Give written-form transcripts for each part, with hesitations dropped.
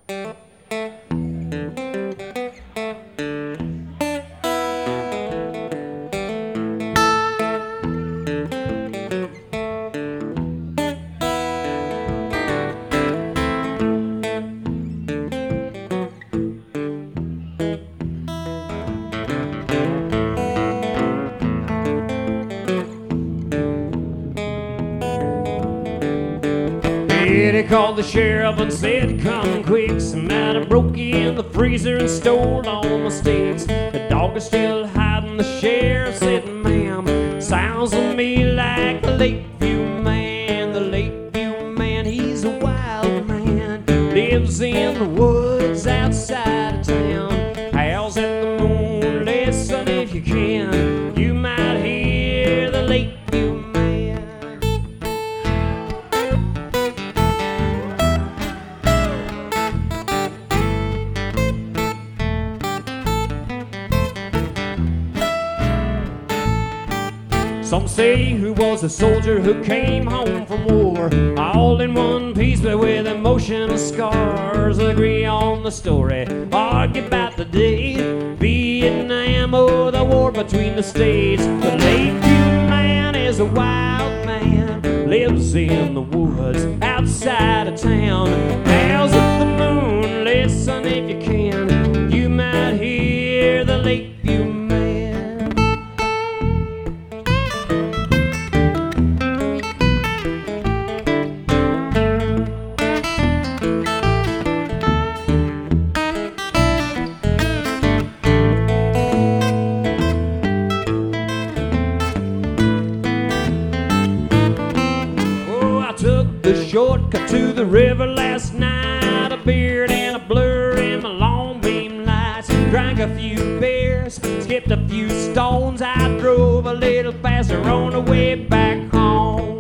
They called the sheriff and said, come quick. Some man broke in the freezer and stole all my steaks. The dog is still hiding. The sheriff said, ma'am, sounds to me like the Lakeview man. The Lakeview man, he's a wild man. Lives in the woods outside of town. Howls at the moon, listen if you can. You might hear the Lakeview man. Some say he was a soldier who came home from war, all in one piece but with emotional scars. Agree on the story, argue about the date, Vietnam or the war between the states. The Lakeview man is a wild man, lives in the woods outside of town. Howls at the moon, listen if you can. You might hear the Lakeview man. The shortcut to the river last night, a beard and a blur in my long beam lights. Drank a few beers, skipped a few stones. I drove a little faster on the way back home.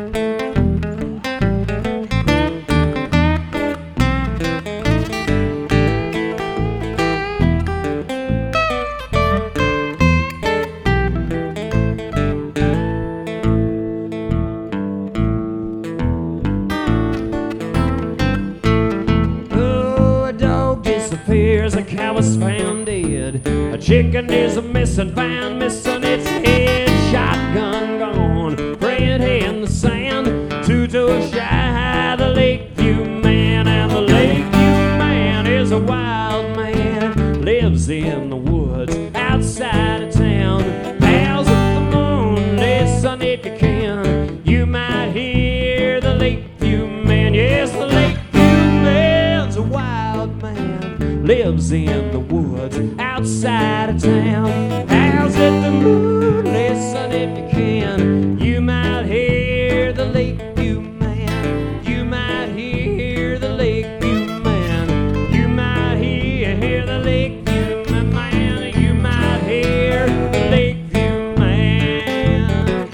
A cow was found dead. A chicken is missing, found missing its head. Shotgun gone, praying in the sand. Two-toe shy, the Lakeview man. And the Lakeview man is a wild man, lives in the woods outside of town. Howls at the moon, listen if you can. You might hear the Lakeview man. Yes, the Lakeview man's a wild man, lives in the woods outside of town. Howls at the moon, listen if you can. You might hear the Lakeview man. You might hear the Lakeview man. You might hear the Lakeview man. You might hear the Lakeview man.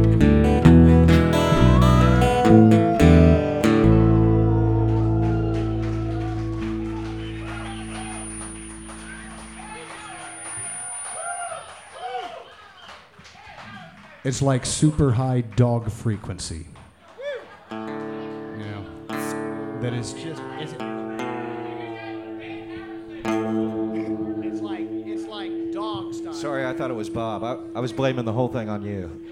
It's like super high dog frequency. Yeah. That is just. It's like dog style. Sorry, I thought it was Bob. I was blaming the whole thing on you.